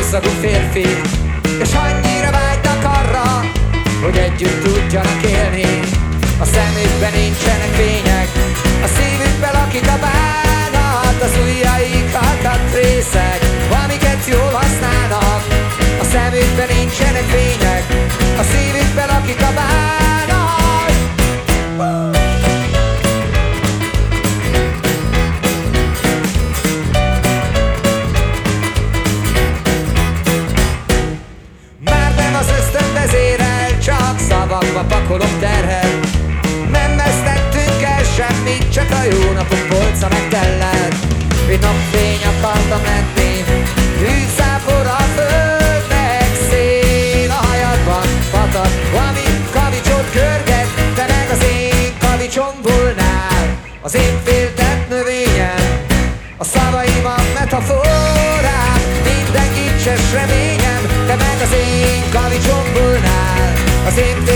rosszagú férfi, és annyira vágynak arra, hogy együtt tudjanak élni. A szemükben nincsenek fények, a szívükben lakik a bánat, az ujjaik akadt részek, amiket jól használnak. A szemükben nincsenek fények, a szívükben lakik a bánat. Már nem az ösztönvezérel, csak szavakba pakolok terhet. Nem vesztettünk el semmit, csak a jó napok polca megtellett. Egy napfény akartam lenni, hűszápor a földnek, szél a hajadban patak, ami kavicsot körget, te meg az én kavicsom volnál. Az én féltett növényem, a szavaim a metaforák, minden gicses reményem, te meg az én kavicsom volnál. Az én